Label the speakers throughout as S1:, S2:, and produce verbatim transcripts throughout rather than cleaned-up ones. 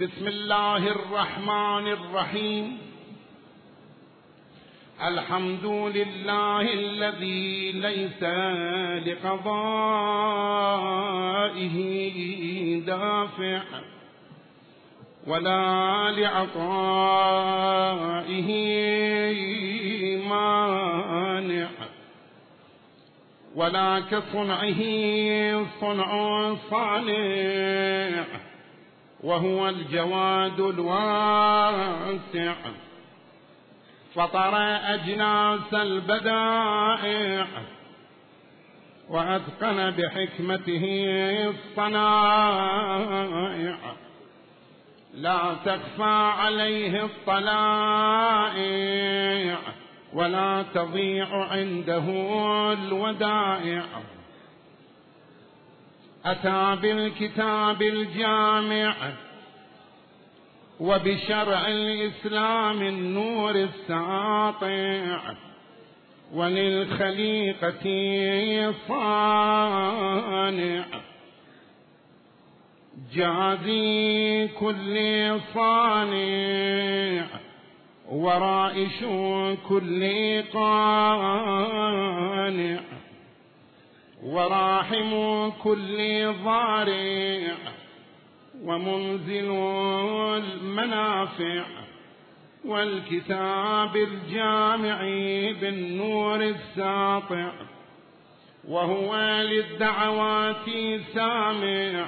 S1: بسم الله الرحمن الرحيم. الحمد لله الذي ليس لقضائه دافع ولا لعطائه مانع، ولا كصنعه صنع صانع، وهو الجواد الواسع. فطر أجناس البدائع وأتقن بحكمته الصنائع، لا تخفى عليه الطلائع ولا تضيع عنده الودائع. أتى بالكتاب الجامع وبشرع الإسلام النور الساطع، وللخليقة صانع، جازي كل صانع ورائش كل قانع، وراحم كل ضارع، ومنزل المنافع، والكتاب الجامع بالنور الساطع، وهو للدعوات سامع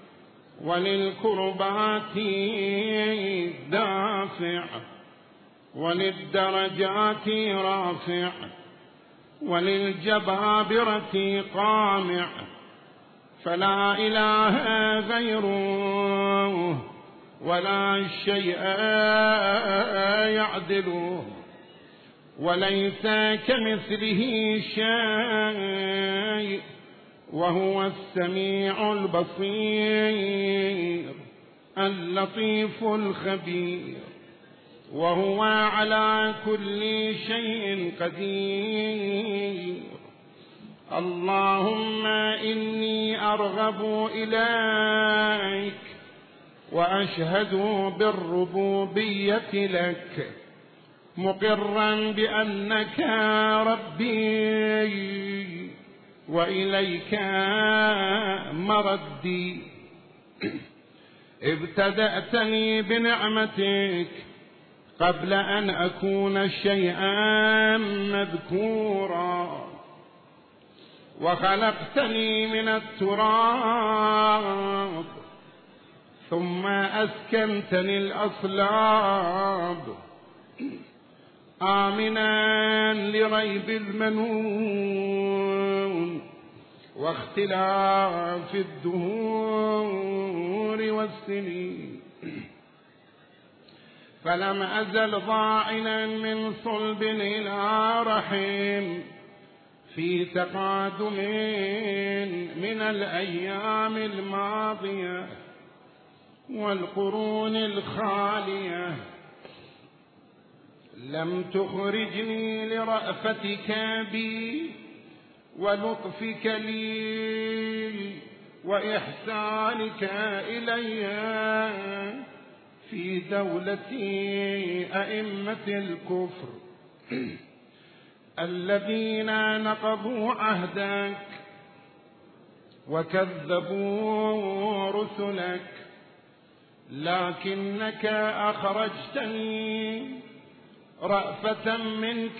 S1: وللكربات دافع، وللدرجات رافع، وللجبابرة قامع، فلا إله غيره ولا شيء يعدله، وليس كمثله شيء، وهو السميع البصير اللطيف الخبير، وهو على كل شيء قدير. اللهم إني أرغب إليك وأشهد بالربوبية لك، مقرا بأنك ربي وإليك مردي. ابتدأتني بنعمتك قبل أن أكون شيئا مذكورا، وخلقتني من التراب ثم أسكنتني الأصلاب، آمنا لريب المنون واختلاف الدهور والسنين، فلم أزل ضاعنا من صلب إلى رحم في تقادم من الأيام الماضية والقرون الخالية. لم تخرجني لرأفتك بي ولطفك لي وإحسانك إلي في دولة أئمة الكفر الذين نقضوا عهدك وكذبوا رسلك، لكنك أخرجتني رأفة منك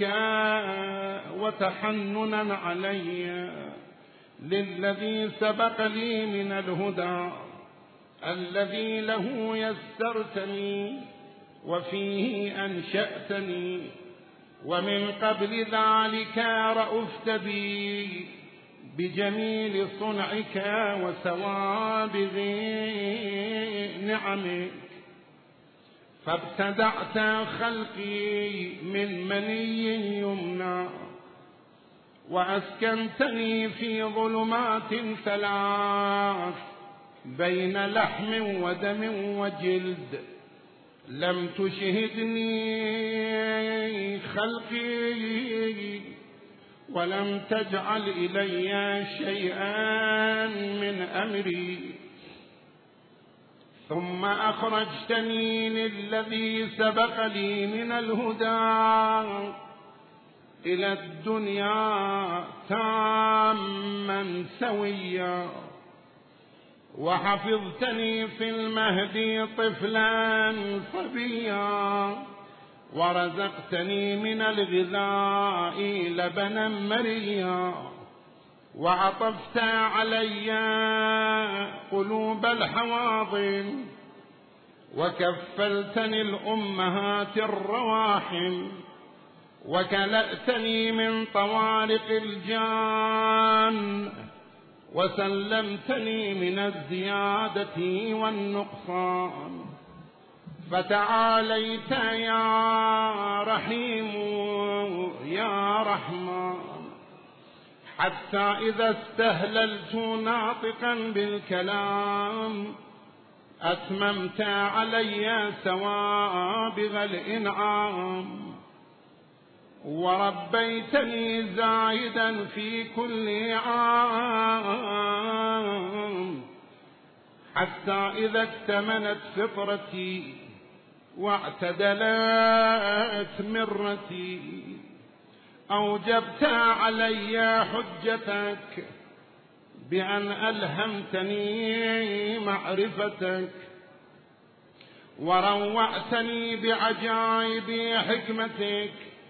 S1: وتحننا علي للذي سبق لي من الهدى الذي له يسرتني وفيه أنشأتني، ومن قبل ذلك رأفت بي بجميل صنعك وسوابغ نعمك، فابتدعت خلقي من مني يمنى، وأسكنتني في ظلمات ثلاث بين لحم ودم وجلد، لم تشهدني خلقي ولم تجعل إلي شيئا من أمري، ثم أخرجتني للذي سبق لي من الهدى إلى الدنيا تاما سويا، وحفظتني في المهد طفلا صبيا، ورزقتني من الغذاء لبنا مريا، وعطفت علي قلوب الحواضن، وكفلتني الأمهات الرواحم، وكلأتني من طوارق الجان، وسلمتني من الزيادة والنقصان. فتعاليت يا رحيم يا رحمن، حتى إذا استهللت ناطقا بالكلام أتممت علي سوابغ الإنعام، وربيتني زايدا في كل عام، حتى إذا اكتملت فطرتي واعتدلت مرتي أوجبت علي حجتك بأن ألهمتني معرفتك، وروعتني بعجائب حكمتك،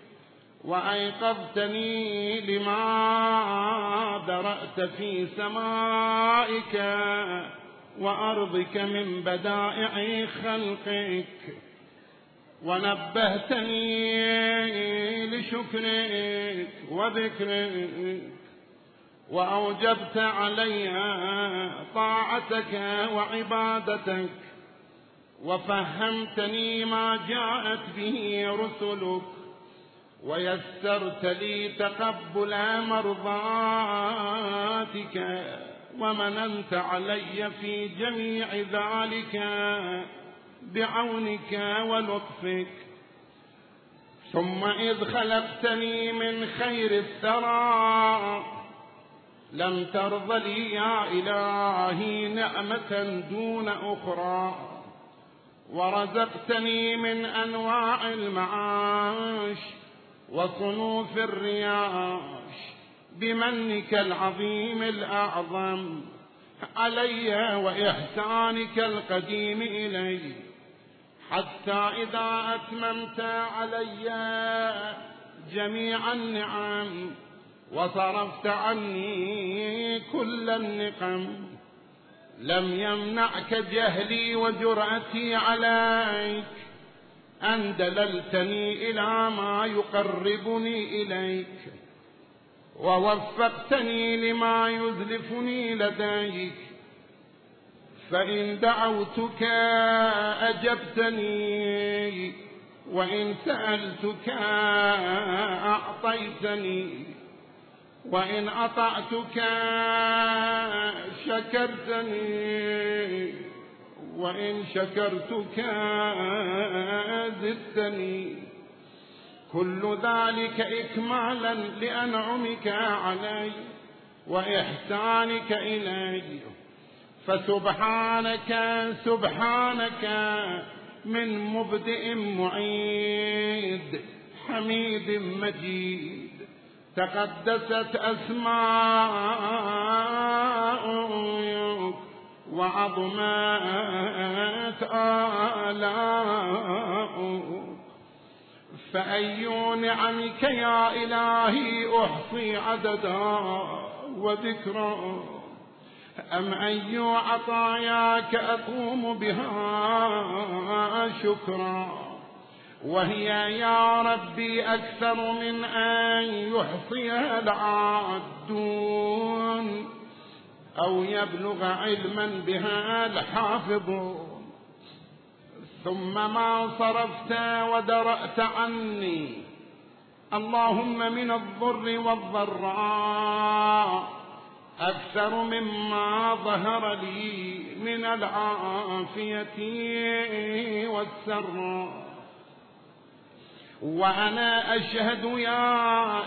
S1: وأيقظتني لما درأت في سمائك وأرضك من بدائع خلقك، ونبهتني لشكرك وذكرك، وأوجبت علي طاعتك وعبادتك، وفهمتني ما جاءت به رسلك، ويسرت لي تقبل مرضاتك، ومننت علي في جميع ذلك بعونك ولطفك. ثم إذ خلقتني من خير الثرى لم ترض لي يا إلهي نعمة دون أخرى، ورزقتني من أنواع المعاش وصنوف الرياش بمنك العظيم الأعظم علي وإحسانك القديم إلي، حتى إذا أتممت علي جميع النعم وصرفت عني كل النقم لم يمنعك جهلي وجرأتي عليك أن دللتني إلى ما يقربني إليك، ووفقتني لما يزلفني لديك. فإن دعوتك أجبتني، وإن سألتك أعطيتني، وإن أطعتك شكرتني، وإن شكرتك زدتني، كل ذلك إكمالا لأنعمك علي وإحسانك إلي. فسبحانك سبحانك من مبدئ معيد حميد مجيد، تقدست أسماؤك وعظمت آلاؤك. فأي نعمك يا إلهي أحصي عددا وذكرا، أم أي عطاياك أقوم بها شكرا، وهي يا ربي أكثر من أن يحصيها العادون أو يبلغ علما بها الحافظون. ثم ما صرفت ودرأت عني اللهم من الضر والضراء أكثر مما ظهر لي من العافية والسراء. وأنا أشهد يا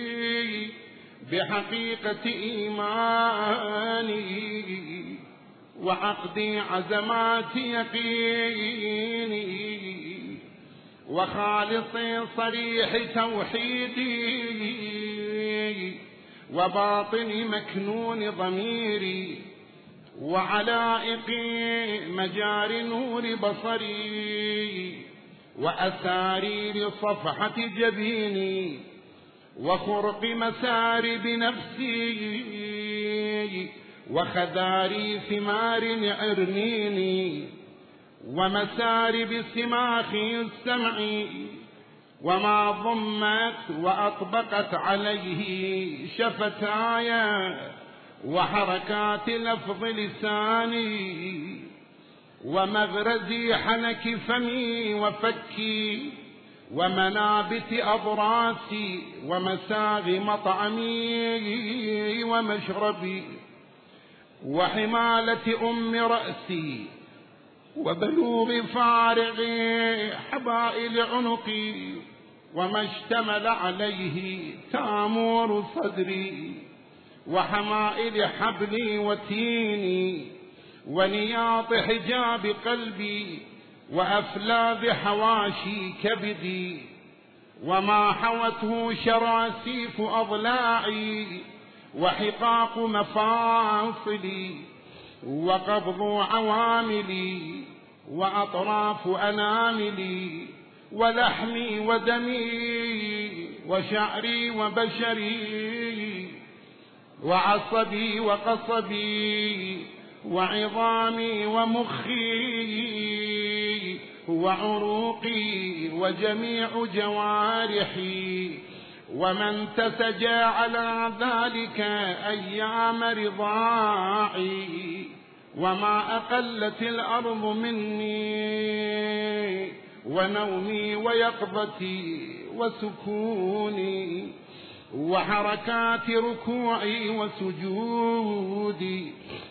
S1: إلهي بحقيقة إيماني وعقدي عزمات يقيني، وخالصي صريح توحيدي، وباطني مكنون ضميري، وعلائقي مجار نور بصري، وأسارير صفحة جبيني، وخرق مسارب نفسي، وخذاري ثمار عرنيني، ومسارب سماخي السمع، وما ضمت وأطبقت عليه شفتاي، وحركات لفظ لساني، ومغرزي حنك فمي وفكي، ومنابت أضراسي، ومساغ مطعمي ومشربي، وحمالة أم رأسي، وبلوغ فارغ حبائل عنقي، وما اشتمل عليه تامور صدري، وحمائل حبلي وتيني، ونياط حجاب قلبي، وأفلاذ حواشي كبدي، وما حوته شراسيف أضلاعي، وحقاق مفاصلي، وقبض عواملي، وأطراف أناملي، ولحمي ودمي، وشعري وبشري، وعصبي وقصبي، وعظامي ومخي، وعروقي، وجميع جوارحي، ومن تسجى على ذلك أيام رضاعي، وما أقلت الأرض مني، ونومي ويقظتي وسكوني، وحركات ركوعي وسجودي،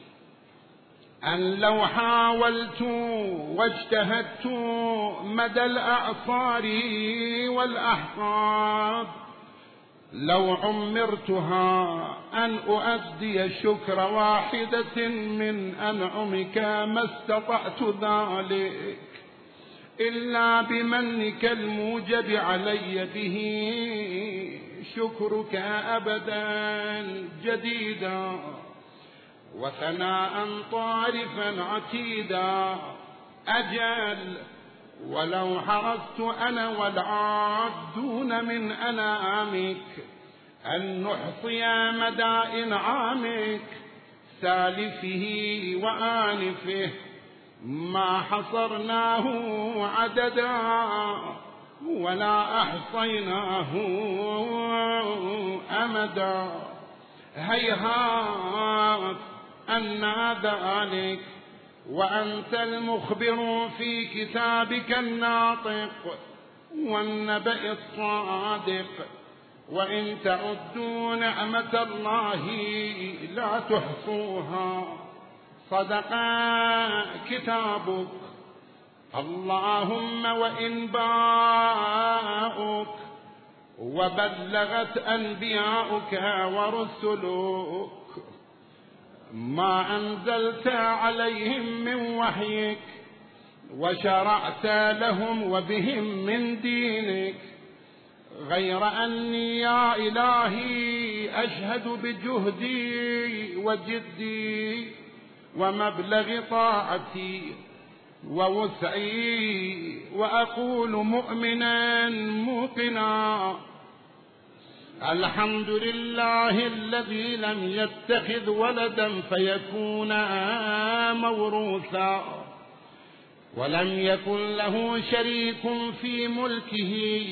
S1: أن لو حاولت واجتهدت مدى الأعصار والأحقاب لو عمرتها أن أؤدي شكر واحدة من أنعمك ما استطعت ذلك، إلا بمنك الموجب علي به شكرك أبدا جديدا، وثناء طارفا عتيدا. أجل ولو حرصت أنا والعادون من أنامك أن نحصي مدى إنعامك سالفه وآنفه ما حصرناه عددا ولا أحصيناه أمدا. هيهات أن ذلك وأنت المخبر في كتابك الناطق والنبأ الصادق، وإن تعدوا نعمة الله لا تحصوها. صدق كتابك اللهم وإن باءك، وبلغت أنبياؤك ورسلك ما أنزلت عليهم من وحيك وشرعت لهم وبهم من دينك، غير أني يا إلهي أشهد بجهدي وجدي ومبلغ طاعتي ووسعي، وأقول مؤمنا موقنا الحمد لله الذي لم يتخذ ولدا فيكون موروثا، ولم يكن له شريك في ملكه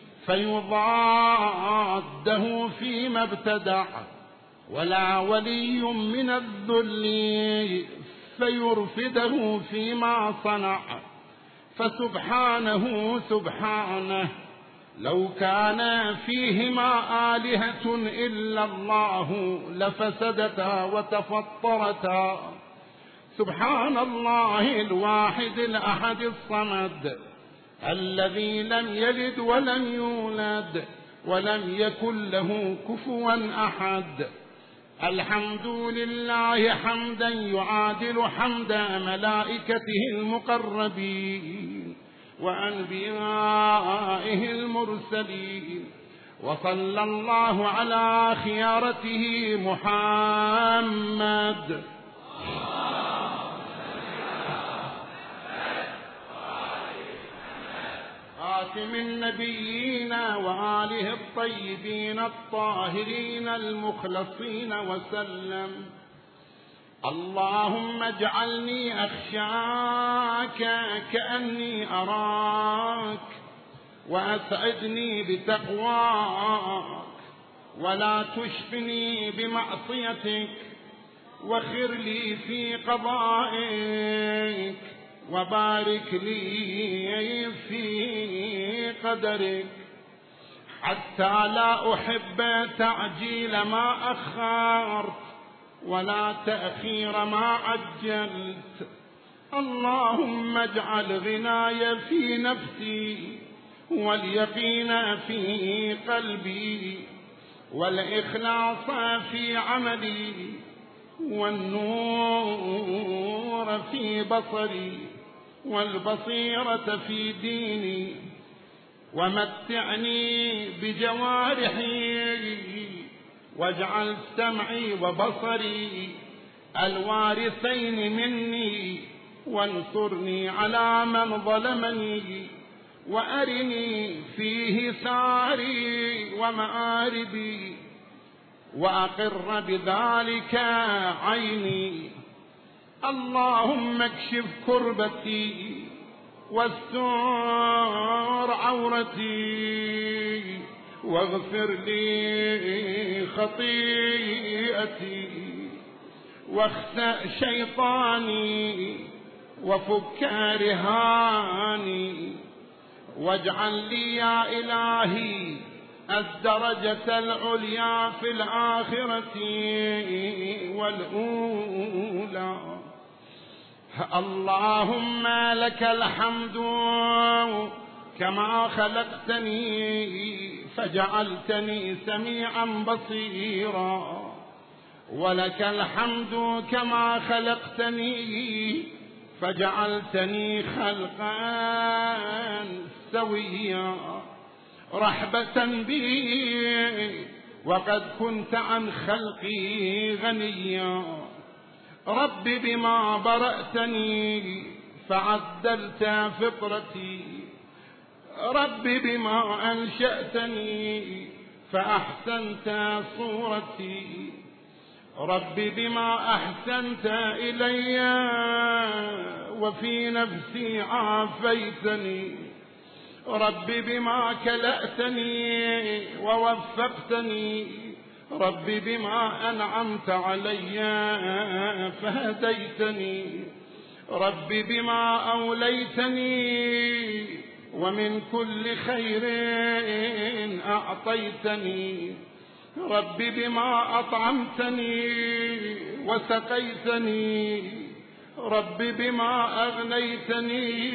S1: فيضاده فيما ابتدع، ولا ولي من الذل فيرفده فيما صنع. فسبحانه سبحانه لو كان فيهما آلهة إلا الله لفسدتا وتفطرتا. سبحان الله الواحد الأحد الصمد الذي لم يلد ولم يولد ولم يكن له كفوا أحد. الحمد لله حمدا يعادل حمد ملائكته المقربين وأنبيائه المرسلين، وصلى الله على خيارته محمد خاتم النبيين وآله الطيبين الطاهرين المخلصين وسلم. اللهم اجعلني أخشاك كأني أراك، وأسعدني بتقواك، ولا تشفني بمعصيتك، وخر لي في قضائك، وبارك لي في قدرك، حتى لا أحب تعجيل ما أخرت ولا تأخير ما عجلت. اللهم اجعل غناي في نفسي، واليقين في قلبي، والإخلاص في عملي، والنور في بصري، والبصيرة في ديني. ومتعني بجوارحي، واجعل سمعي وبصري الوارثين مني، وانصرني على من ظلمني، وأرني فيه ساري ومآربي، وأقر بذلك عيني. اللهم اكشف كربتي، واستر عورتي، واغفر لي خطيئتي، واخسأ شيطاني، وفك رهاني، واجعل لي يا إلهي الدرجة العليا في الآخرة والأولى. اللهم لك الحمد كما خلقتني فجعلتني سميعا بصيرا، ولك الحمد كما خلقتني فجعلتني خلقا سويا، رحبة بي وقد كنت عن خلقي غنيا. رب بما برأتني فعدلت فطرتي، رب بما أنشأتني فأحسنت صورتي، رب بما أحسنت إلي وفي نفسي عافيتني، رب بما كلأتني ووفقتني، رب بما أنعمت علي فهديتني، رب بما أوليتني ومن كل خير أعطيتني، رب بما أطعمتني وسقيتني، رب بما أغنيتني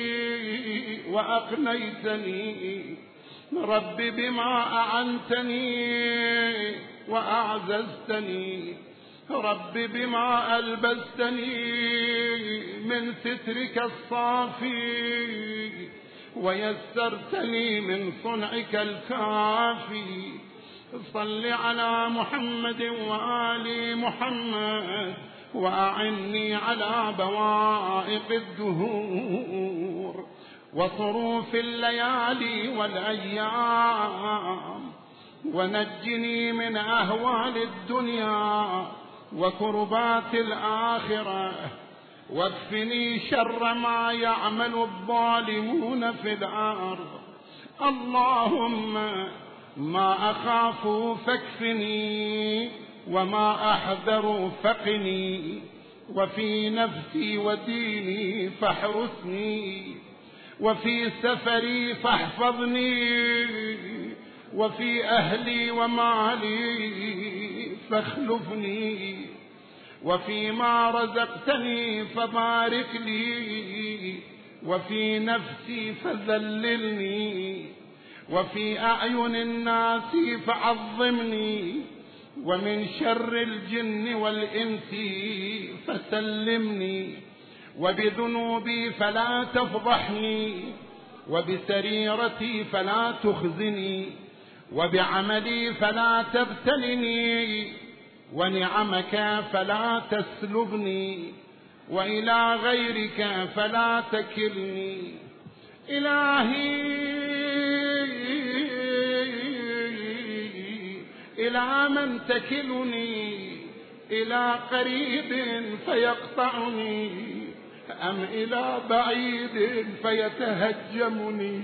S1: وأقنيتني، رب بما أعنتني وأعززتني، رب بما ألبستني من سترك الصافي، ويسرتني من صنعك الكافي. صل على محمد وآل محمد، وأعني على بوائق الدهور وصروف الليالي والأيام، ونجني من أهوال الدنيا وكربات الآخرة، واكفني شر ما يعمل الظالمون في الأرض. اللهم ما أخاف فاكفني، وما أحذر فقني، وفي نفسي وديني فاحرسني، وفي سفري فاحفظني، وفي أهلي ومالي فاخلفني، وفيما رزقتني فبارك لي، وفي نفسي فذللني، وفي أعين الناس فعظمني، ومن شر الجن والإنس فسلمني، وبذنوبي فلا تفضحني، وبسريرتي فلا تخزني، وبعملي فلا تبتلني، ونعمك فلا تسلبني، وإلى غيرك فلا تكلني. إلهي إلى من تكلني؟ إلى قريب فيقطعني، أم إلى بعيد فيتهجمني،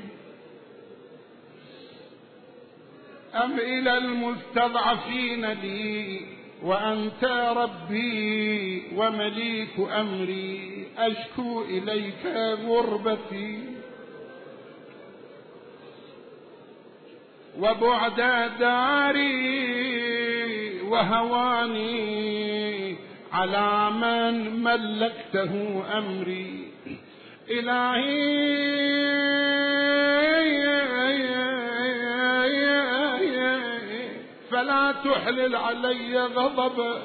S1: أم إلى المستضعفين لي وأنت ربي ومليك أمري؟ أشكو إليك غربتي وبعد داري وهواني على من ملكته أمري. إلهي فلا تحلل علي غضبك،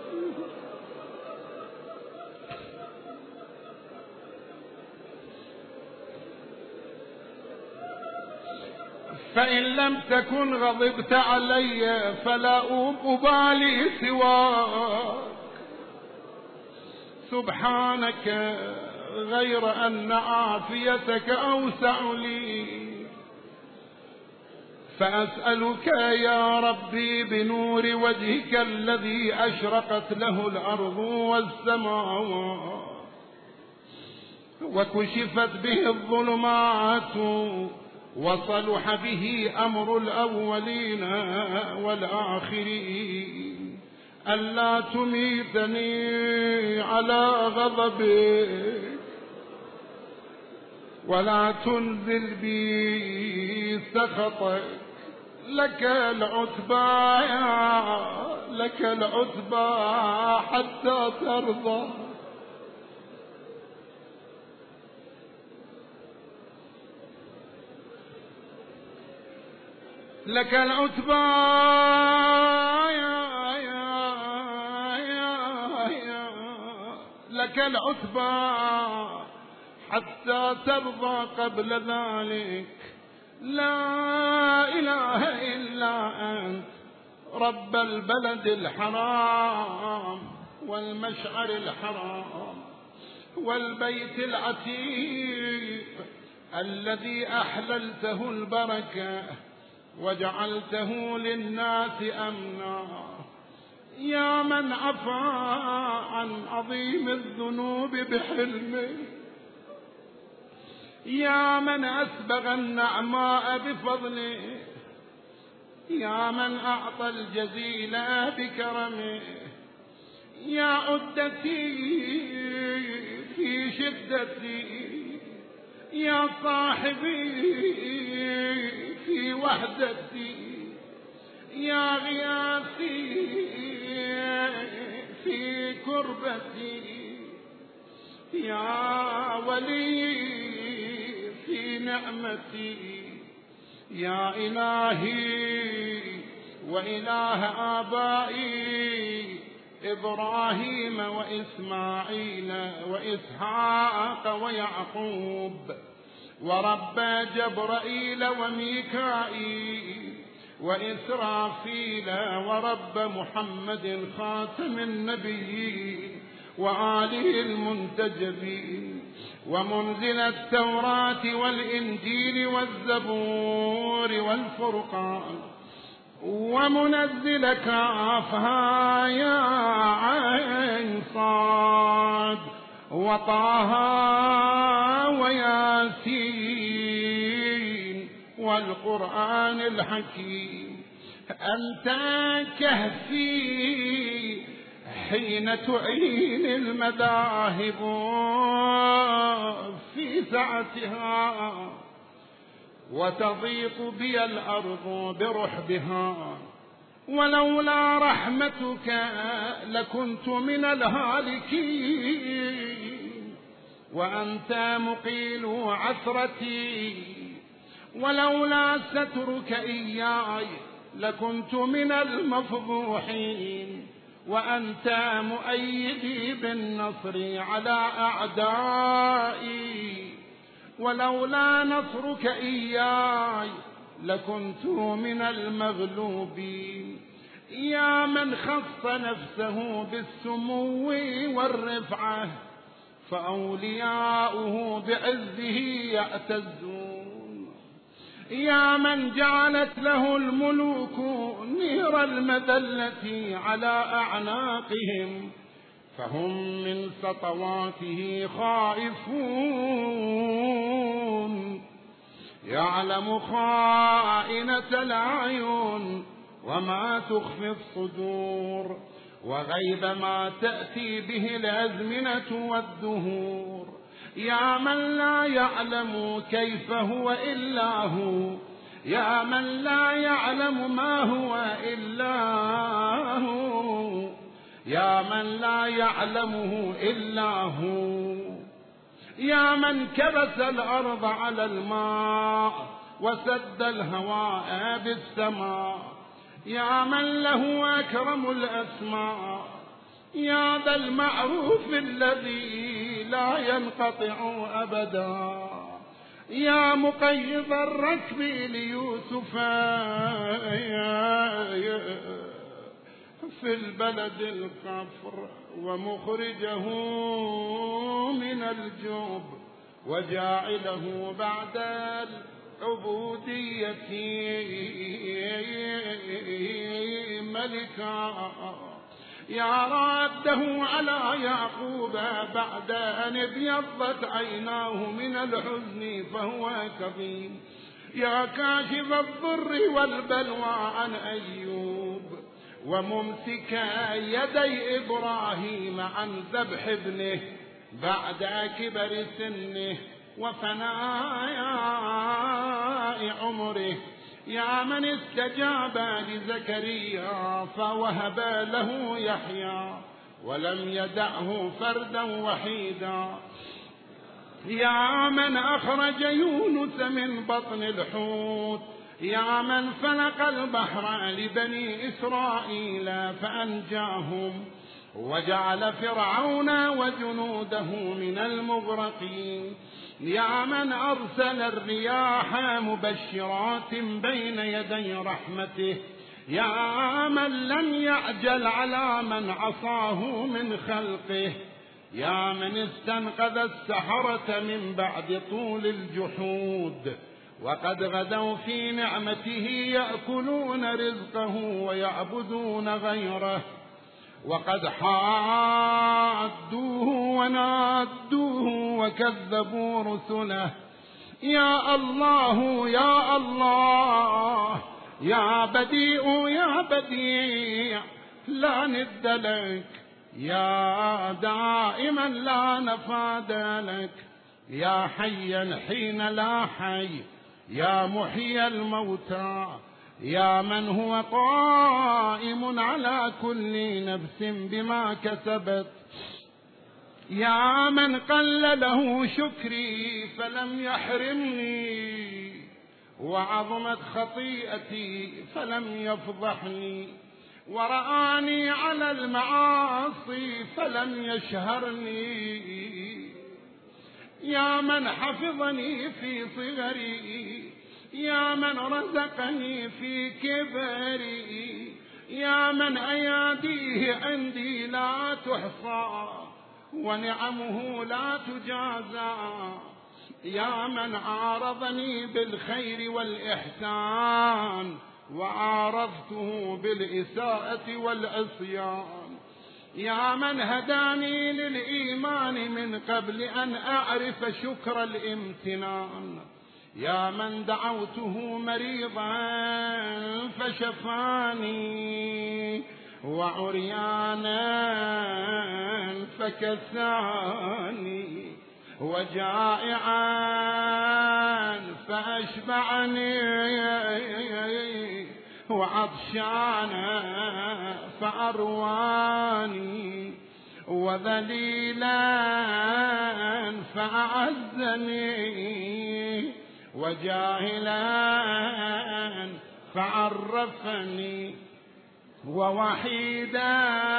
S1: فإن لم تكن غضبت علي فلا أبالي سواك. سبحانك غير أن عافيتك أوسع لي، فأسألك يا ربي بنور وجهك الذي أشرقت له الأرض والسماوات وكشفت به الظلمات وصلح به أمر الأولين والآخرين، ألا تميتني على غضبك ولا تنزل بي سخطك. لك العتبى لك العتبى حتى ترضى، لك العتبى لك العتبى حتى ترضى، قبل ذلك لا إله إلا أنت رب البلد الحرام والمشعر الحرام والبيت العتيق الذي أحللته البركة وجعلته للناس أمنا. يا من عفا عن عظيم الذنوب بحلمه، يا من أسبغ النعماء بفضله، يا من أعطى الجزيل بكرمه، يا عدتي في شدتي، يا صاحبي في وحدتي، يا غياثي في كربتي، يا ولي في نعمتي، يا إلهي وإله آبائي إبراهيم وإسماعيل وإسحاق ويعقوب، ورب جبرائيل وميكائيل وإسرافيل، ورب محمد خاتم النبيين وآله المنتجبين، ومنزل التوراة والإنجيل والزبور والفرقان، ومنزل كافها يا عين صاد وطه وياسين والقرآن الحكيم. أنت كهفي حين تعين المذاهب في سعتها وتضيق بي الأرض برحبها، ولولا رحمتك لكنت من الهالكين، وأنت مقيل عثرتي، ولولا سترك إياي لكنت من المفضوحين، وأنت مؤيدي بالنصر على أعدائي، ولولا نصرك إياي لكنت من المغلوبين. يا من خص نفسه بالسمو والرفعة، فأولياؤه بعزه يعتزون. يا من جعلت له الملوك نير المذلة على أعناقهم، فهم من سطواته خائفون. يعلم خائنة الأعين وما تخفي الصدور، وغيب ما تأتي به الأزمنة والدهور. يا من لا يعلم كيف هو إلا هو، يا من لا يعلم ما هو إلا هو، يا من لا يعلمه إلا هو. يا من كبس الأرض على الماء وسد الهواء بالسماء، يا من له أكرم الأسماء، يا ذا المعروف الذي لا ينقطع أبدا، يا مقيض الركب ليوسف في البلد الكفر، ومخرجه من الجوب، وجاعله بعد العبودية ملكا، يا راده على يعقوب بعد أن ابيضت عيناه من الحزن فهو كظيم، يا كاشف الضر والبلوى عن أيوب، وممسك يدي إبراهيم عن ذبح ابنه بعد كبر سنه وفناء عمره، يا من استجاب لزكريا فوهب له يحيى ولم يدعه فردا وحيدا، يا من أخرج يونس من بطن الحوت، يا من فلق البحر لبني إسرائيل فأنجاهم، وجعل فرعون وجنوده من المغرقين، يا من أرسل الرياح مبشرات بين يدي رحمته، يا من لم يعجل على من عصاه من خلقه، يا من استنقذ السحرة من بعد طول الجحود، وقد غدوا في نعمته يأكلون رزقه ويعبدون غيره، وقد حادوه ونادوه وكذبوا رسله. يا الله يا الله يا بديع يا بديع لا ند لك، يا دائما لا نفاد لك، يا حيا حين لا حي، يا محيي الموتى، يا من هو قائم على كل نفس بما كسبت، يا من قل له شكري فلم يحرمني، وعظمت خطيئتي فلم يفضحني، ورآني على المعاصي فلم يشهرني، يا من حفظني في صغري، يا من رزقني في كبري، يا من أياديه عندي لا تحصى ونعمه لا تجازى، يا من عارضني بالخير والإحسان وعارضته بالإساءة والعصيان، يا من هداني للإيمان من قبل أن أعرف شكر الامتنان، يا من دعوته مريضا فشفاني، وعريانا فكساني، وجائعا فأشبعني، وعطشانا فأرواني، وذليلا فأعزني، وجاهلا فعرفني ووحيدا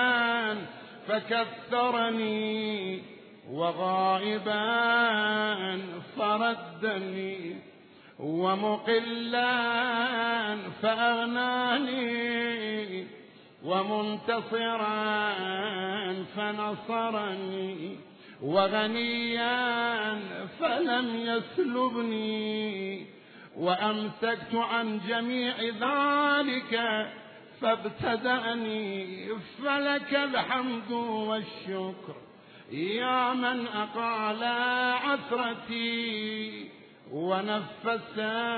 S1: فكثرني وغائبا فردني ومقلا فأغناني ومنتصرا فنصرني وغنيا فلم يسلبني وأمسكت عن جميع ذلك فابتدأني فلك الحمد والشكر يا من أقال عثرتي ونفس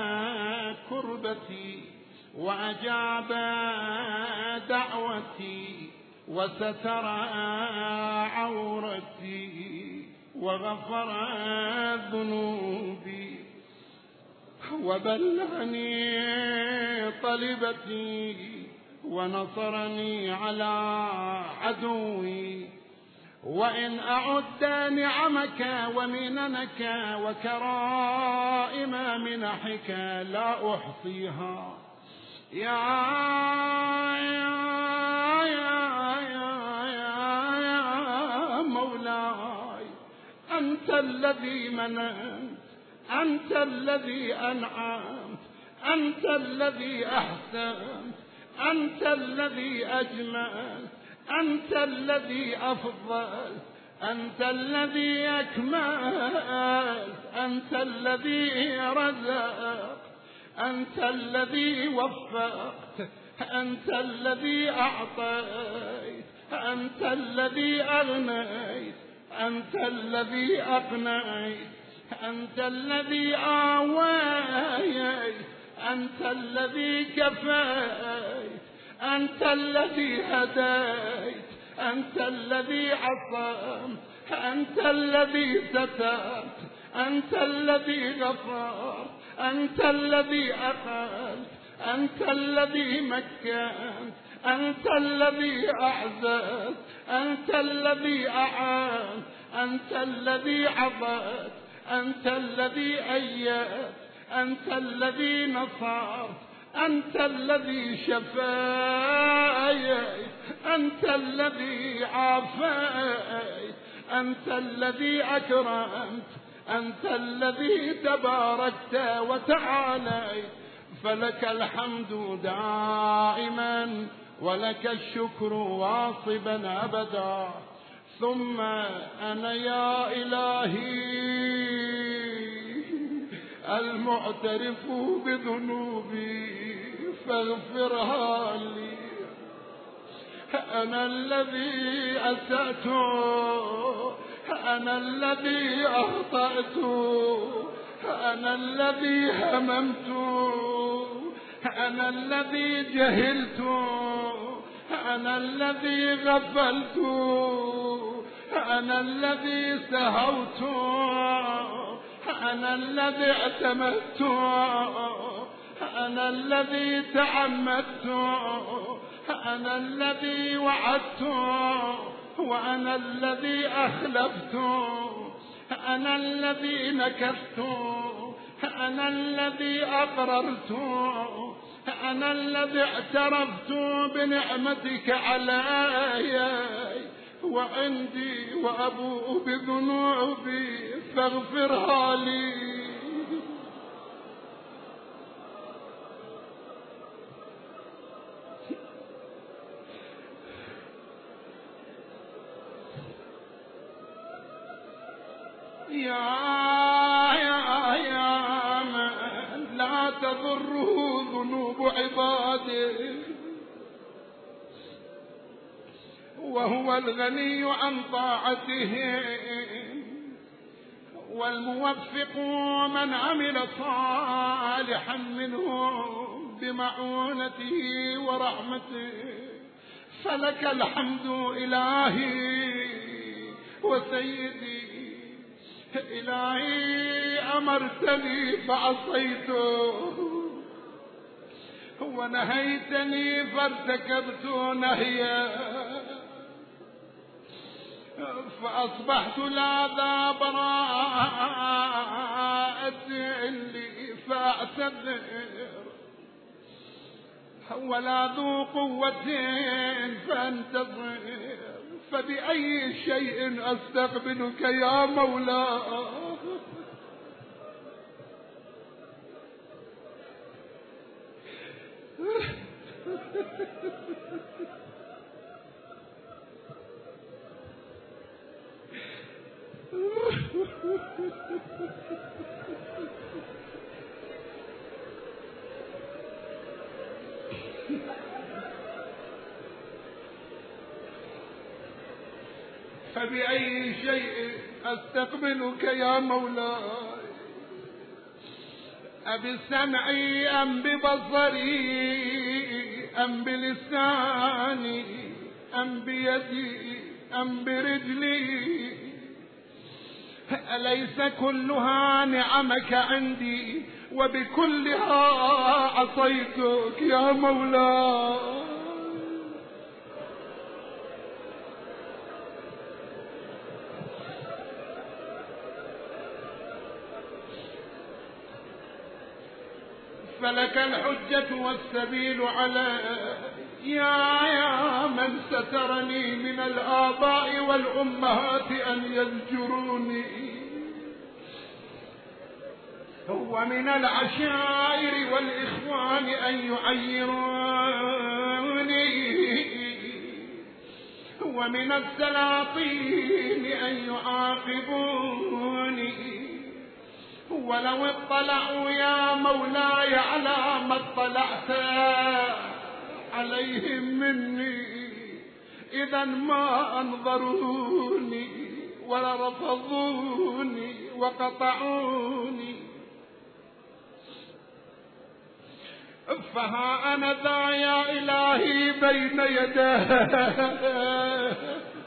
S1: كربتي وأجاب دعوتي وستر عورتي وغفر ذنوبي وبلغني طلبتي ونصرني على عدوي وإن أعد نعمك ومننك وكرائم منحك لا أحصيها يا يا يا يا يا مولاي أنت الذي مننت أنت الذي أنعمت أنت الذي أحسنت أنت الذي أجملت أنت الذي أفضل أنت الذي أكمل أنت الذي رزقت أنت الذي وفقت أنت الذي أعطيت أنت الذي أغنيت أنت الذي أقنيت أنت الذي آويت أنت الذي كفيت أنت الذي هديت أنت الذي عصمت أنت الذي سترت أنت الذي غفرت أنت الذي أقلت أنت الذي مكنت أنت الذي أعزت أنت الذي أعانت أنت الذي عضت أنت الذي أيدت أنت الذي نصرت أنت الذي شفيت أنت الذي عافيت أنت الذي أكرمت أنت الذي تباركت وتعاليت فلك الحمد دائما ولك الشكر واصبا أبدا ثم أنا يا إلهي المعترف بذنوبي فاغفرها لي أنا الذي أسأت أنا الذي أخطأت أنا الذي هممت أنا الذي جهلت أنا الذي غفلت أنا الذي سهوت أنا الذي اعتمدت أنا الذي تعمدت أنا الذي وعدت وأنا الذي أخلفت أنا الذي نكثت أنا الذي أقررت أنا الذي اعترفت بنعمتك علي وعندي وأبوء بذنوبي فاغفرها لي يا يا يا من لا تضره ذنوب عباده وهو الغني عن طاعته والموفق من عمل صالحا منهم بمعونته ورحمته فلك الحمد إلهي وسيدي إلهي أمرتني فعصيته ونهيتني فارتكبت نهيا فأصبحت لا ذا براءة لي فأعتذر ولا ذو قوة فانتظر، فبأي شيء أستقبلك يا مولاي؟ فبأي شيء أستقبلك يا مولاي؟ أبسمعي أم ببصري أم بلساني أم بيدي أم برجلي؟ أليس كلها نعمك عندي وبكلها عصيتك يا مولاي؟ فلك الحجة والسبيل علي يا يا من سترني من الآباء والأمهات أن يزجروني، ومن العشائر والإخوان أن يعيروني، ومن السلاطين أن يعاقبوني. ولو اطلعوا يا مولاي على ما اطلعت عليهم مني إذا ما أنظروني ولرفضوني وقطعوني. فها أنا ذا يا إلهي بين يديه،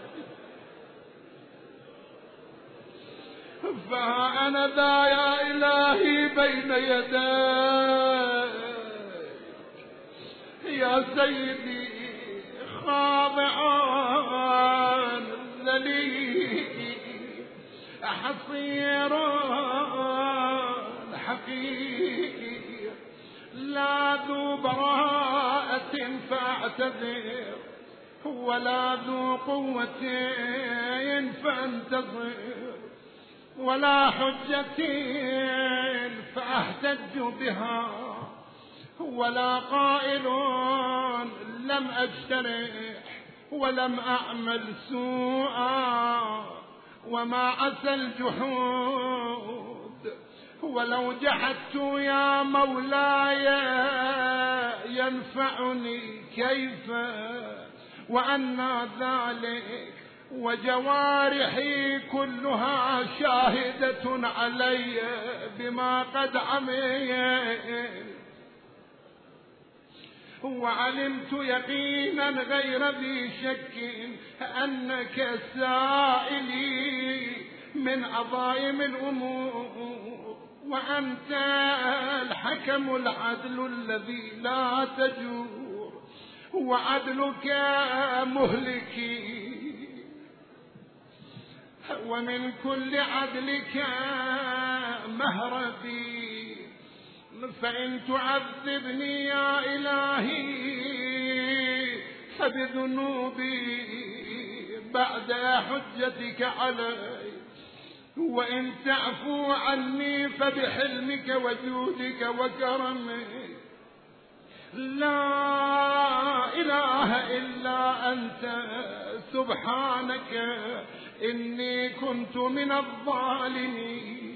S1: فها أنا ذا يا إلهي بين يديك يا سيدي خاضعا ذليل حصير حقير لا ذو براءة فاعتذر ولا ذو قوة فانتصر ولا حجة فأحتج بها ولا قائل لم أجترح ولم أعمل سوءا وما عسى الجحود ولو جحدت يا مولاي ينفعني كيف وأنى ذلك وجوارحي كلها شاهدة علي بما قد عملت وعلمت يقينا غير ذي شك أنك سائلي من عظائم الأمور وأنت الحكم العدل الذي لا تجور وعدلك مهلكي ومن كل عدلك مهربي فإن تعذبني يا إلهي فبذنوبي بعد حجتك علي وإن تعفو عني فبحلمك وجودك وكرمك لا إله إلا أنت سبحانك إني كنت من الظالمين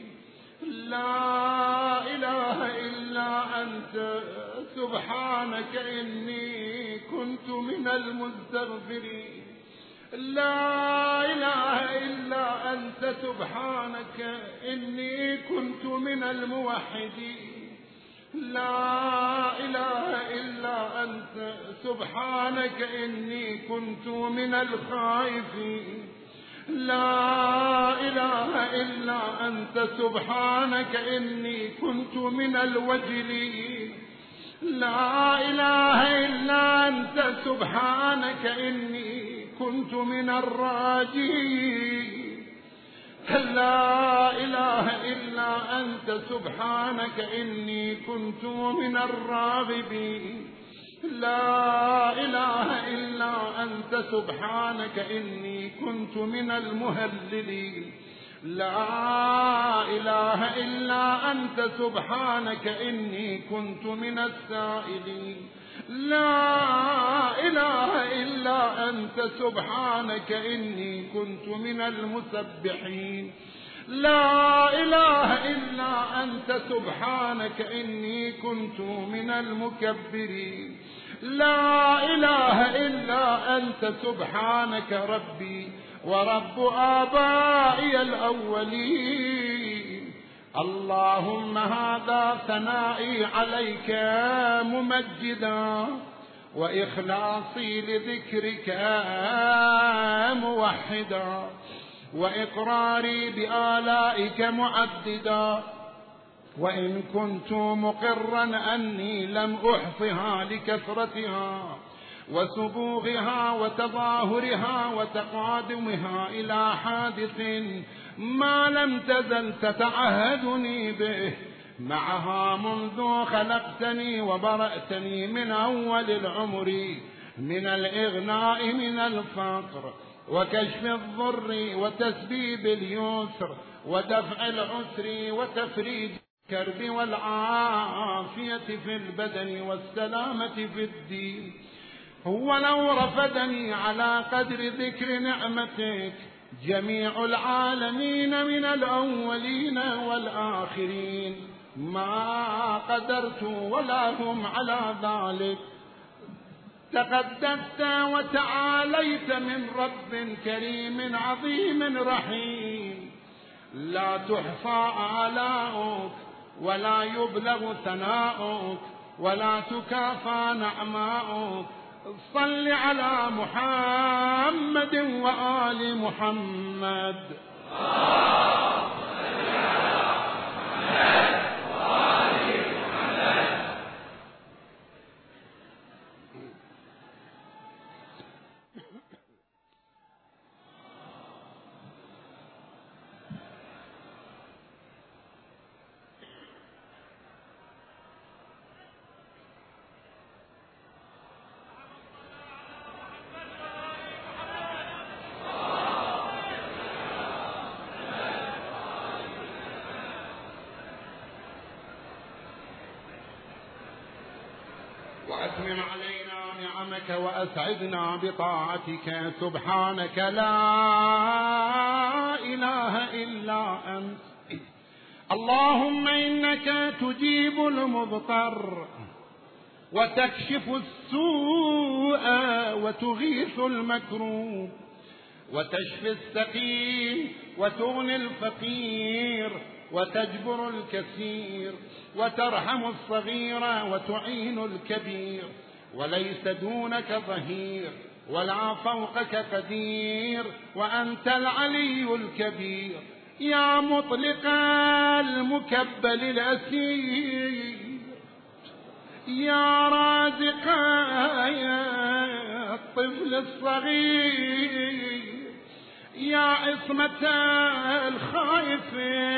S1: لا إله إلا أنت سبحانك إني كنت من المستغفرين لا إله إلا أنت سبحانك إني كنت من الموحدين لا إله إلا أنت سبحانك إني كنت من الخائفين لا إله إلا أنت سبحانك إني كنت من الوجلين لا إله إلا أنت سبحانك إني كنت من الراجين لا إله إلا أنت سبحانك إني كنت من الراغبين لا إله إلا أنت سبحانك إني كنت من المهللين. لا إله إلا أنت سبحانك إني كنت من السائلين. لا إله إلا أنت سبحانك إني كنت من المسبحين. لا إله إلا أنت سبحانك إني كنت من المكبرين. لا إله إلا أنت سبحانك ربي ورب آبائي الأولين. اللهم هذا ثنائي عليك ممجدا، وإخلاصي لذكرك موحدا، وإقراري بآلائك معددا، وإن كنت مقرا أني لم أحصها لكثرتها وسبوغها وتظاهرها وتقادمها إلى حادث ما لم تزل تتعهدني به معها منذ خلقتني وبرأتني من أول العمر، من الإغناء من الفقر وكشف الضر وتسبيب اليسر ودفع العسر وتفريج الكرب والعافية في البدن والسلامة في الدين. هو لو رفدني على قدر ذكر نعمتك جميع العالمين من الأولين والآخرين ما قدرت ولا هم على ذلك. تقدست وتعاليت من رب كريم عظيم رحيم، لا تحصى آلاؤك ولا يبلغ ثناؤك ولا تكافى نعماؤك. صل على محمد وآل محمد. وأتمم علينا نعمك وأسعدنا بطاعتك. سبحانك لا إله إلا أنت. اللهم إنك تجيب المضطر وتكشف السوء وتغيث المكروب وتشفي السقيم وتغني الفقير وتجبر الكثير وترحم الصغير وتعين الكبير، وليس دونك ظهير ولا فوقك قدير، وأنت العلي الكبير. يا مطلق المكبل الأسير، يا رازق الطفل الصغير، يا عصمة الخائف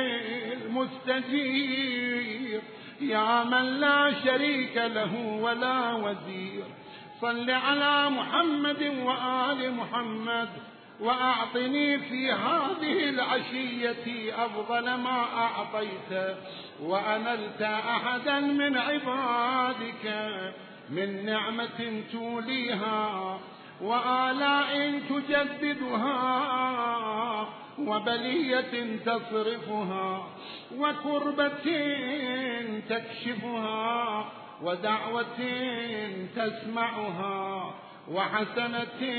S1: المستجير، يا من لا شريك له ولا وزير. صل على محمد وآل محمد، وأعطني في هذه العشية أفضل ما أعطيت وأنلت أحدا من عبادك من نعمة توليها وآلاء تجددها وبلية تصرفها وكربة تكشفها ودعوة تسمعها وحسنة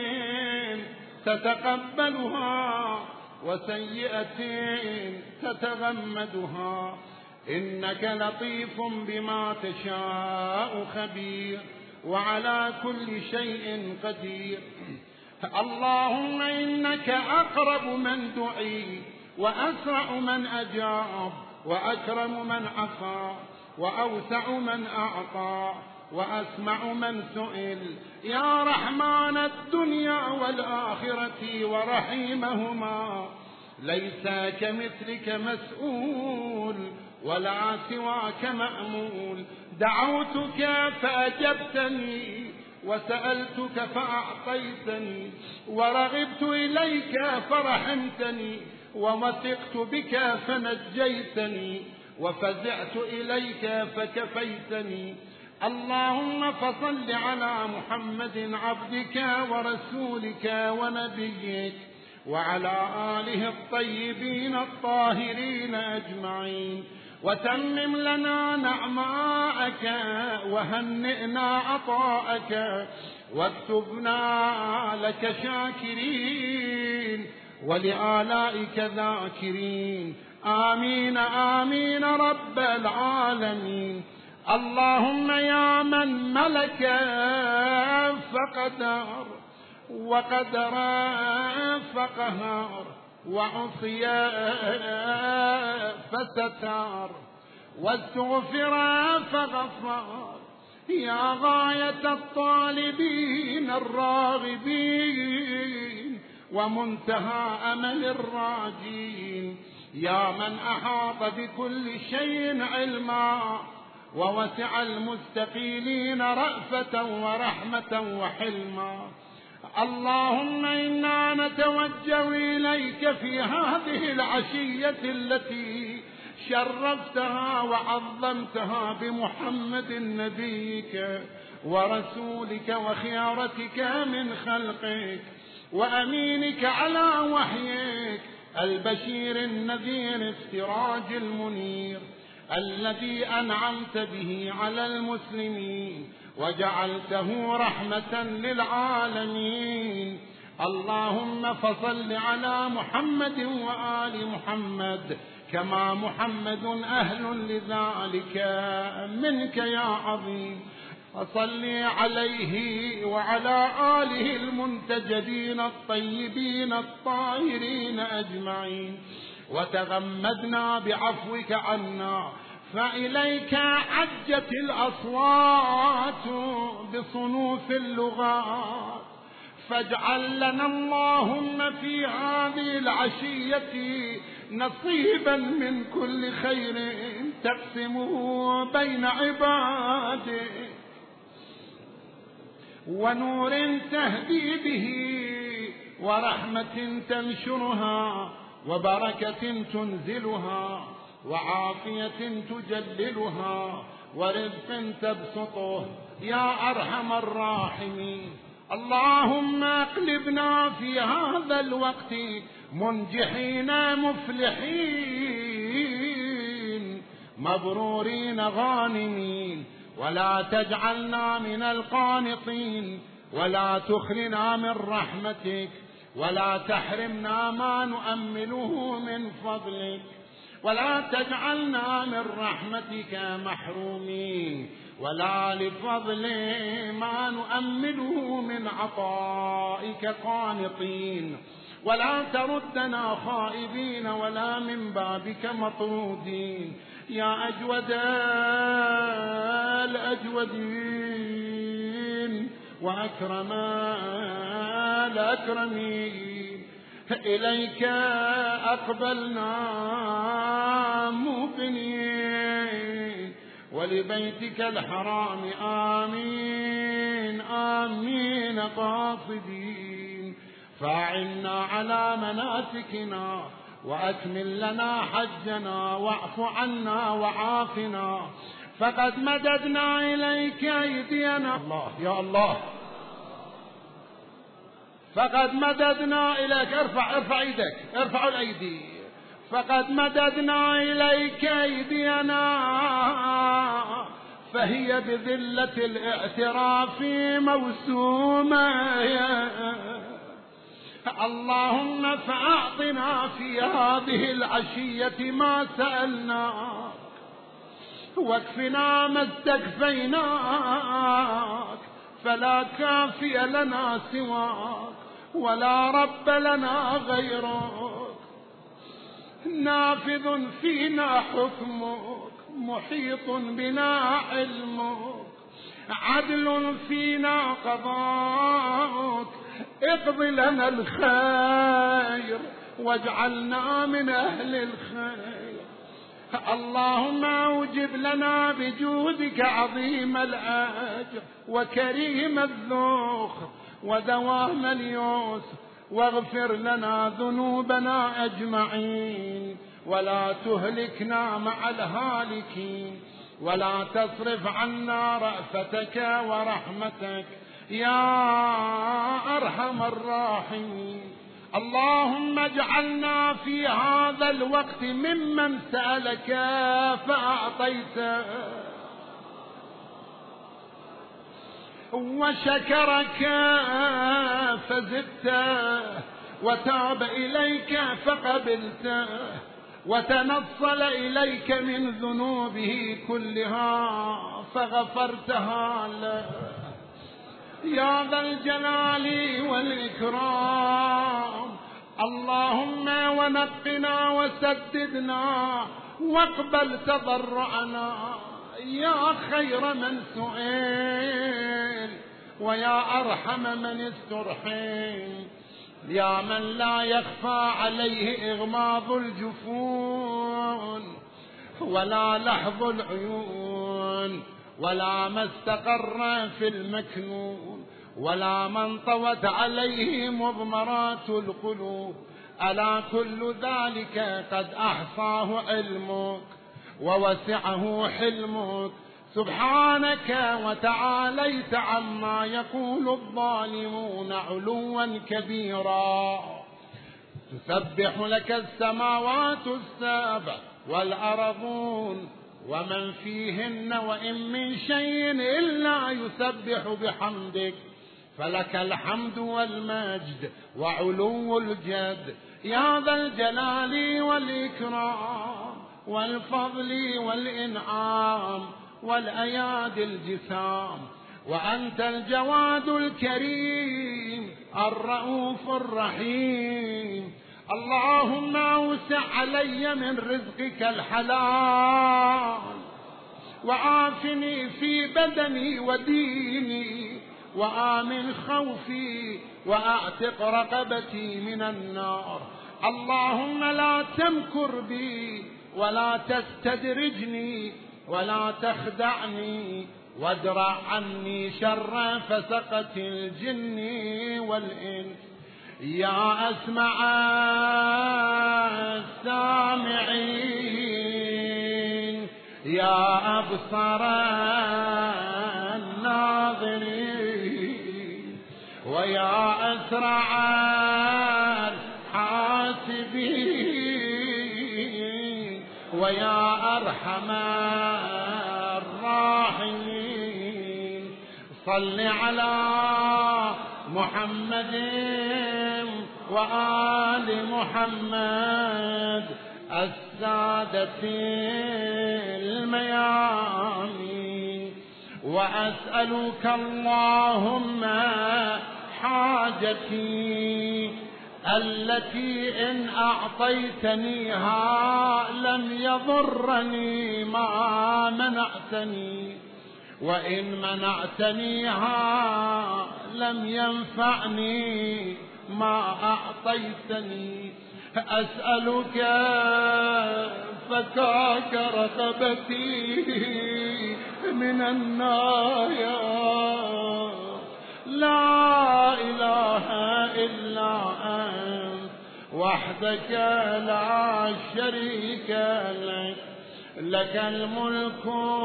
S1: تتقبلها وسيئة تتغمدها. إنك لطيف بما تشاء خبير وعلى كل شيء قدير. اللهم إنك أقرب من دعي وأسرع من أجاب وأكرم من عصى وأوسع من أعطى وأسمع من سئل. يا رحمن الدنيا والآخرة ورحيمهما، ليس كمثلك مسؤول ولا سواك مأمول. دعوتك فأجبتني وسألتك فأعطيتني ورغبت إليك فرحمتني ووثقت بك فنجيتني وفزعت إليك فكفيتني. اللهم فصل على محمد عبدك ورسولك ونبيك وعلى آله الطيبين الطاهرين أجمعين، وتمم لنا نعماءك وهنئنا عطاءك واكتبنا لك شاكرين ولآلائك ذاكرين. آمين آمين رب العالمين. اللهم يا من ملك فقدر وقدر فقهر وعصي فستار واستغفر فغفر، يا غاية الطالبين الراغبين ومنتهى أمل الراجين، يا من أحاط بكل شيء علما ووسع المستقيمين رأفة ورحمة وحلما. اللهم إنا نتوجه إليك في هذه العشية التي شرفتها وعظمتها بمحمد نبيك ورسولك وخيارتك من خلقك وأمينك على وحيك، البشير النذير السراج المنير الذي أنعمت به على المسلمين وجعلته رحمة للعالمين. اللهم فصل على محمد وآل محمد كما محمد أهل لذلك منك يا عظيم. فصل عليه وعلى آله المنتجبين الطيبين الطاهرين أجمعين، وتغمدنا بعفوك عنا، فإليك عجت الأصوات بصنوف اللغات، فاجعل لنا اللهم في هذه العشية نصيبا من كل خير تقسمه بين عبادك، ونور تهدي به، ورحمة تنشرها، وبركة تنزلها، وعافية تجللها، ورزق تبسطه يا أرحم الراحمين. اللهم اقلبنا في هذا الوقت منجحين مفلحين مبرورين غانمين، ولا تجعلنا من القانطين، ولا تخلنا من رحمتك، ولا تحرمنا ما نؤمله من فضلك، ولا تجعلنا من رحمتك محرومين، ولا لفضل ما نؤمله من عطائك قانطين، ولا تردنا خائبين ولا من بابك مطرودين، يا أجود الأجودين وأكرم الأكرمين. إليك أقبلنا موقنين، ولبيتك الحرام آمين آمين قاصدين. فاعنا على مناسكنا، وأكمل لنا حجنا، واعف عنا وعافنا، فقد مددنا إليك أيدينا. الله يا الله، فقد مددنا إليك. ارفع ارفع ايدك، ارفعوا الأيدي. فقد مددنا إليك أيدينا، فهي بذلة الاعتراف موسومة. اللهم فأعطنا في هذه العشية ما سألناك، واكفنا ما استكفيناك، فلا كافي لنا سواك، ولا رب لنا غيرك. نافذ فينا حكمك، محيط بنا علمك، عدل فينا قضاءك. اقض لنا الخير واجعلنا من أهل الخير. اللهم أوجب لنا بجودك عظيم الأجر وكريم الذوق ودوام اليسر، واغفر لنا ذنوبنا أجمعين، ولا تهلكنا مع الهالكين، ولا تصرف عنا رأفتك ورحمتك يا أرحم الراحمين. اللهم اجعلنا في هذا الوقت ممن سألك فأعطيته، وشكرك فزدته، وتاب إليك فقبلته، وتنصل إليك من ذنوبه كلها فغفرتها له يا ذا الجلال والإكرام. اللهم ونقنا وسددنا واقبل تضرعنا يا خير من سئل ويا أرحم من استرحم، يا من لا يخفى عليه إغماض الجفون ولا لحظ العيون، ولا ما استقر في المكنون، ولا من طوت عليه مضمرات القلوب. ألا كل ذلك قد أحصاه علمك ووسعه حلمك، سبحانك وتعاليت عما يقول الظالمون علوا كبيرا. تسبح لك السماوات السبع والأرضون ومن فيهن، وإن من شيء إلا يسبح بحمدك، فلك الحمد والمجد وعلو الجد يا ذا الجلال والإكرام والفضل والإنعام والأيادي الجسام. وأنت الجواد الكريم الرؤوف الرحيم. اللهم أوسع علي من رزقك الحلال، وعافني في بدني وديني، وآمن خوفي، وأعتق رقبتي من النار. اللهم لا تمكر بي ولا تستدرجني ولا تخدعني، وادرع عني شر فسقة الجن والإنس يا أسمع السامعين يا أبصر الناظرين ويا أسرع الحاسبين ويا أرحم الراحمين. صل على محمد وآل محمد السادة الميامين. وأسألك اللهم حاجتي التي إن أعطيتنيها لم يضرني ما منعتني، وإن منعتنيها لم ينفعني ما أعطيتني. أسألك فكاك رقبتي من النار، لا إله إلا أنت وحدك لا شريك لك، لك الملك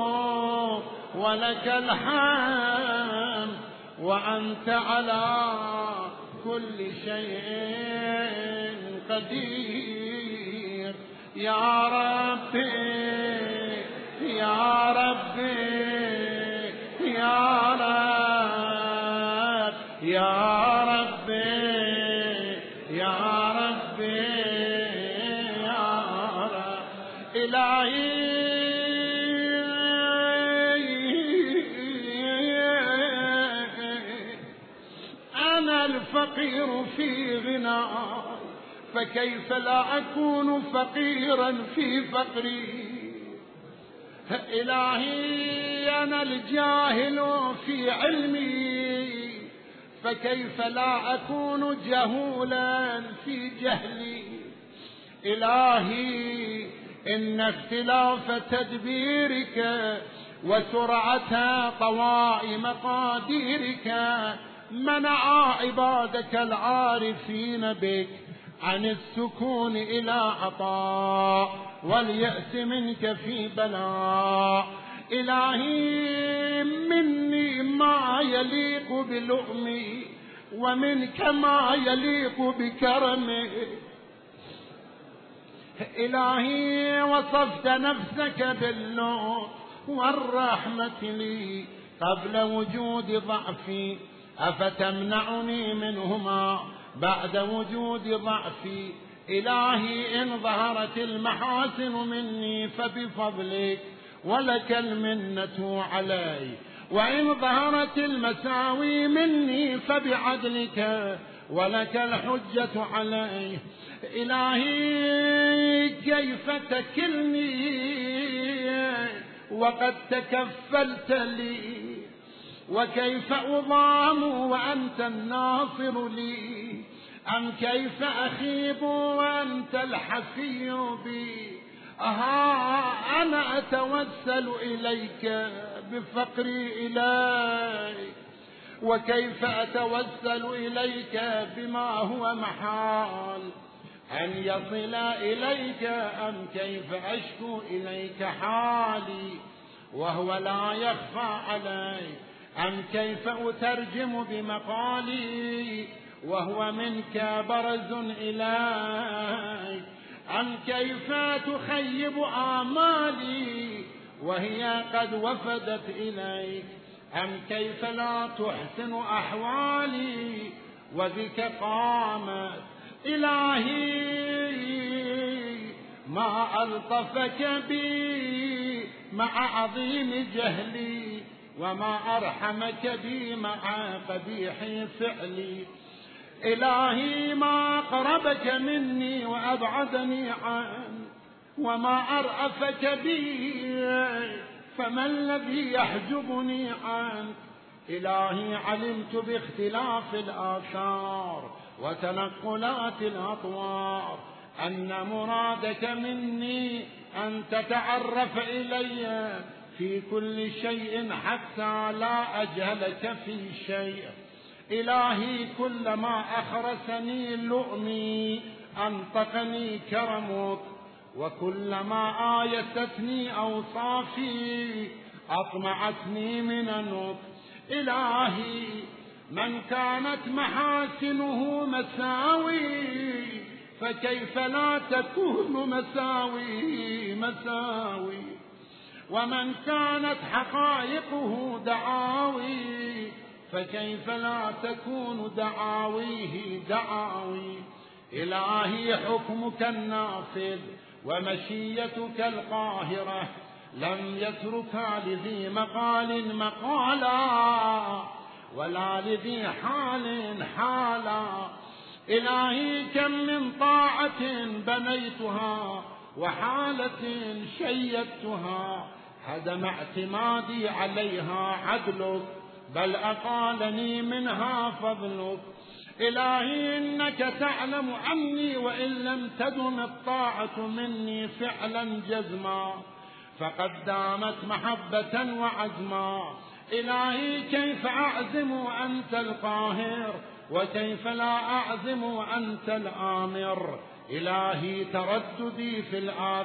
S1: ولك الحمد وأنت على كل شيء قدير. يا ربي يا ربي يا رب يا ربي يا ربي يا رب إلهي أنا الفقير في غناء، فكيف لا أكون فقيرا في فقري. إلهي أنا الجاهل في علمي، فكيف لا أكون جهولا في جهلي. إلهي إن اختلاف تدبيرك وسرعة طواء مقاديرك منع عبادك العارفين بك عن السكون إلى عطاء واليأس منك في بلاء. إلهي مني ما يليق بلؤمي ومنك ما يليق بكرمك. إلهي وصفت نفسك باللطف والرحمة لي قبل وجود ضعفي، أفتمنعني منهما بعد وجود ضعفي؟ إلهي إن ظهرت المحاسن مني فبفضلك ولك المنة علي، وإن ظهرت المساوي مني فبعدلك ولك الحجة علي. إلهي كيف تكلني وقد تكفلت لي، وكيف أضام وأنت الناصر لي، أم كيف أخيب وأنت الحفي بي؟ أها أنا أتوسل إليك بفقري إليك، وكيف أتوسل إليك بما هو محال أن يصل إليك، أم كيف أشكو إليك حالي وهو لا يخفى علي، أم كيف أترجم بمقالي وهو منك برز إليك، أم كيف تخيب آمالي وهي قد وفدت إليك، أم كيف لا تحسن أحوالي وبك قامت. إلهي ما ألطفك بي مع عظيم جهلي، وما أرحمك بي مع قبيح فعلي. إلهي ما قربك مني وأبعدني عنك، وما أرأفك بي فما الذي يحجبني عنك؟ إلهي علمت باختلاف الآثار وتنقلات الأطوار أن مرادك مني أن تتعرف إلي في كل شيء حتى لا أجهلك في شيء. إلهي كلما أخرسني لؤمي أنطقني كرمك، وكلما آيستني أوصافي أطمعتني مننك. إلهي من كانت محاسنه مساوي فكيف لا تكون مساوي مساوي، ومن كانت حقائقه دعاوي فكيف لا تكون دعاويه دعاوي. إلهي حكمك النافذ ومشيتك القاهرة لم يتركا لذي مقال مقالا ولا لذي حال حالا. إلهي كم من طاعة بنيتها وحالة شيدتها هدم اعتمادي عليها عدلك، بل أقالني منها فضلك. إلهي إنك تعلم عني وإن لم تدم الطاعة مني فعلا جزما فقد دامت محبة وعزما. إلهي كيف أعزم وأنت القاهر، وكيف لا أعزم وأنت الآمر. إلهي ترددي في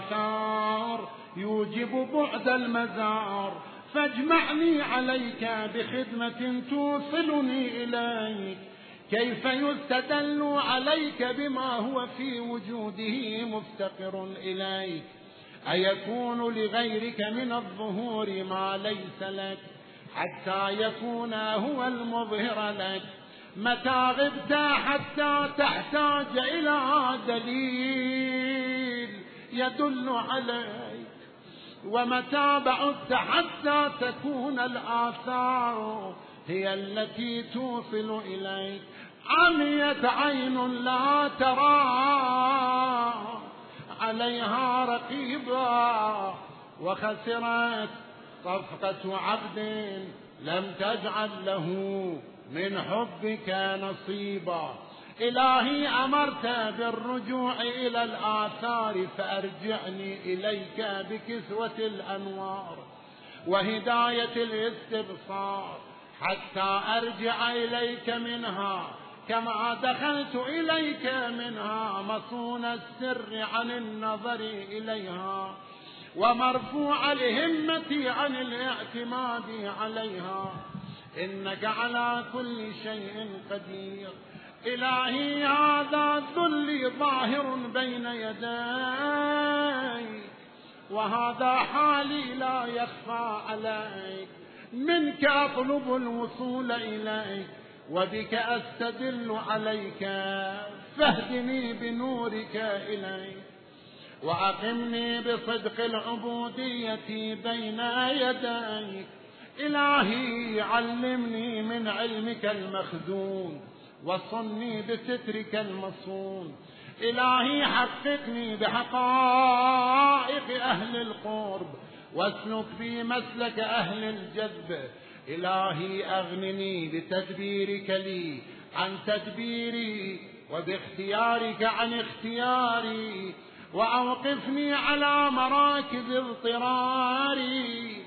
S1: الآثار يوجب بعد المزار، فاجمعني عليك بخدمة توصلني إليك. كيف يستدل عليك بما هو في وجوده مفتقر إليك؟ أيكون لغيرك من الظهور ما ليس لك حتى يكون هو المظهر لك؟ متى غبت حتى تحتاج إلى دليل يدل عليك، ومتى بعدت حتى تكون الآثار هي التي توصل إليك. عميت عين لا ترى عليها رقيبا، وخسرت صفقة عبد لم تجعل له من حبك نصيبا. إلهي أمرت بالرجوع إلى الآثار فأرجعني إليك بكسوة الأنوار وهداية الاستبصار حتى أرجع إليك منها كما دخلت إليك منها مصون السر عن النظر إليها ومرفوع الهمة عن الاعتماد عليها إنك على كل شيء قدير. إلهي هذا ذلي ظاهر بين يدي وهذا حالي لا يخفى عليك، منك أطلب الوصول إليك وبك أستدل عليك، فاهدني بنورك إليك وأقمني بصدق العبودية بين يديك. إلهي علمني من علمك المخزون وصني بسترك المصون. إلهي حققني بحقائق أهل القرب واسلك بي مسلك أهل الجذب. إلهي أغنني بتدبيرك لي عن تدبيري وباختيارك عن اختياري وأوقفني على مراكز اضطراري.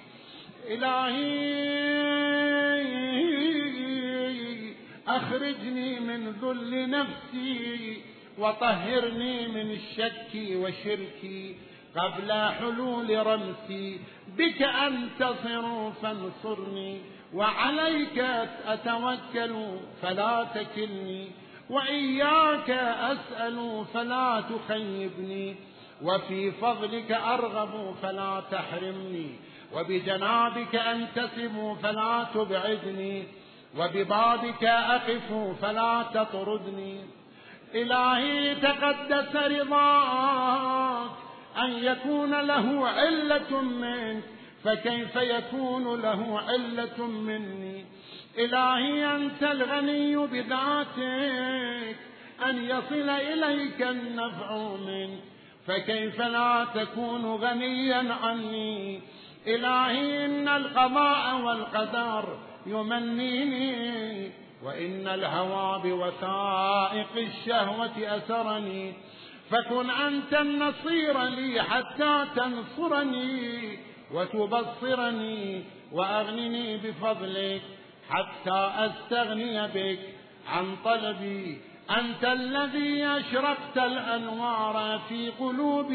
S1: إلهي أخرجني من ذل نفسي وطهرني من الشك وشركي قبل حلول رمسي. بك أنتصر فانصرني وعليك أتوكل فلا تكلني وإياك أسأل فلا تخيبني وفي فضلك أرغب فلا تحرمني وبجنابك أنتسب فلا تبعدني وببابك أقف فلا تطردني. إلهي تقدس رضاك أن يكون له علة منك فكيف يكون له علة مني. إلهي أنت الغني بذاتك أن يصل إليك النفع منك فكيف لا تكون غنيا عني. إلهي إن القضاء والقدر يمنيني وإن الهوى بوثائق الشهوة أسرني، فكن أنت النصير لي حتى تنصرني وتبصرني وأغنني بفضلك حتى أستغني بك عن طلبي. أنت الذي أشرقت الأنوار في قلوب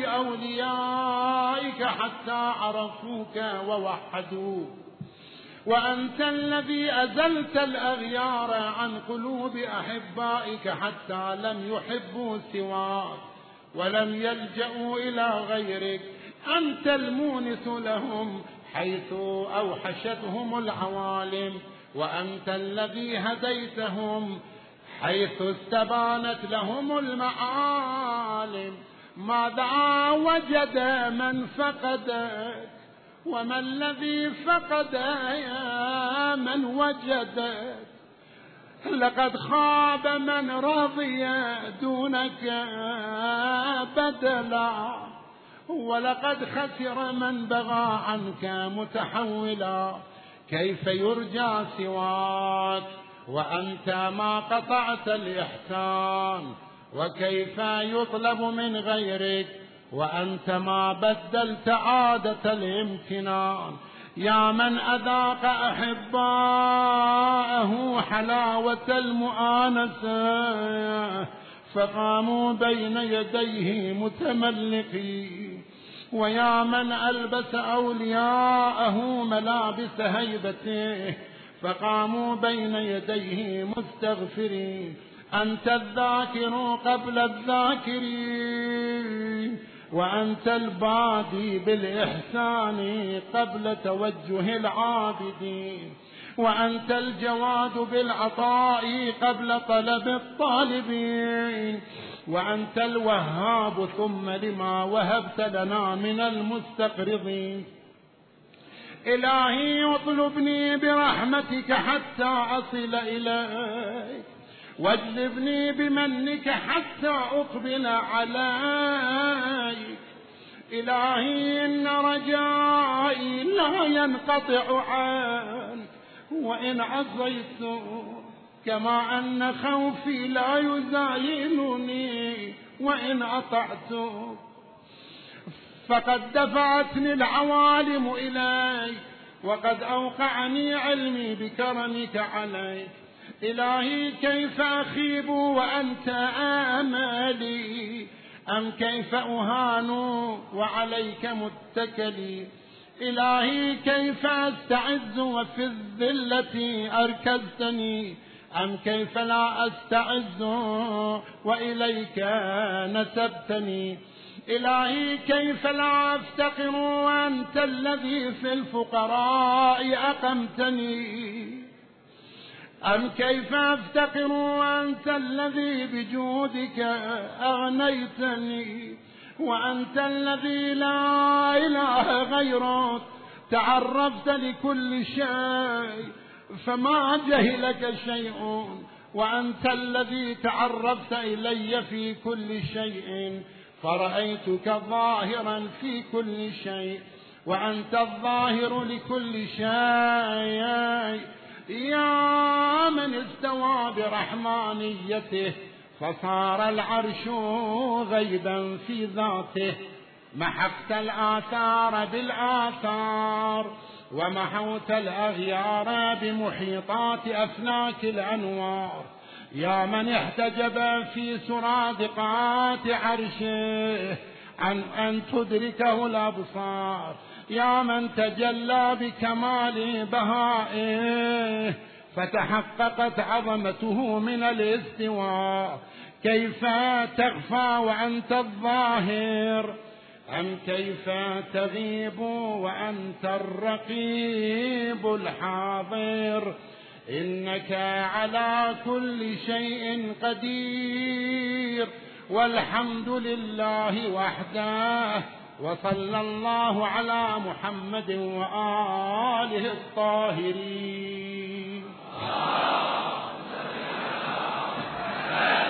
S1: أوليائك حتى عرفوك ووحدوك، وأنت الذي أزلت الأغيار عن قلوب أحبائك حتى لم يحبوا سواك ولم يلجأوا إلى غيرك. أنت المونس لهم حيث أوحشتهم العوالم، وأنت الذي هديتهم حيث استبانت لهم المعالم. ماذا وجد من فقدك وما الذي فقد يا من وجدك؟ لقد خاب من رضي دونك بدلا ولقد خسر من بغى عنك متحولا. كيف يرجى سواك وأنت ما قطعت الإحسان، وكيف يطلب من غيرك وأنت ما بدلت عادة الامتنان. يا من أذاق أحباءه حلاوة المؤانسة فقاموا بين يديه متملقين، ويا من ألبس أولياءه ملابس هيبته فقاموا بين يديه مستغفرين. أنت الذاكر قبل الذاكرين، وأنت البادي بالإحسان قبل توجه العابدين، وأنت الجواد بالعطاء قبل طلب الطالبين، وأنت الوهاب ثم لما وهبت لنا من المستقرضين. إلهي اطلبني برحمتك حتى أصل إليك، واجلبني بمنك حتى أقبل عليك. إلهي إن رجائي لا ينقطع عنك، وإن عصيت كما أن خوفي لا يزايلني وإن أطعت فقد دفعتني العوالم إليك وقد أوقعني علمي بكرمك عليك. إلهي كيف أخيب وأنت آمالي أم كيف أهان وعليك متكلي. إلهي كيف أستعز وفي الذلة أركزتني أم كيف لا أستعز وإليك نسبتني. إلهي كيف لا أفتقر وأنت الذي في الفقراء أقمتني أم كيف أفتقر وأنت الذي بجودك أغنيتني وأنت الذي لا إله غيرك تعرفت لكل شيء فما جهلك شيء وأنت الذي تعرفت إلي في كل شيء فرأيتك ظاهرا في كل شيء وأنت الظاهر لكل شيء. يا من استوى برحمانيته فصار العرش غيبا في ذاته محقت الآثار بالآثار ومحوت الأغيار بمحيطات أفلاك الأنوار. يا من احتجب في سرادقات عرشه عن أن تدركه الأبصار. يا من تجلى بكمال بهائه فتحققت عظمته من الاستواء. كيف تخفى وأنت الظاهر أم كيف تغيب وأنت الرقيب الحاضر. إنك على كل شيء قدير والحمد لله وحده وصلى الله على محمد وآله الطاهرين.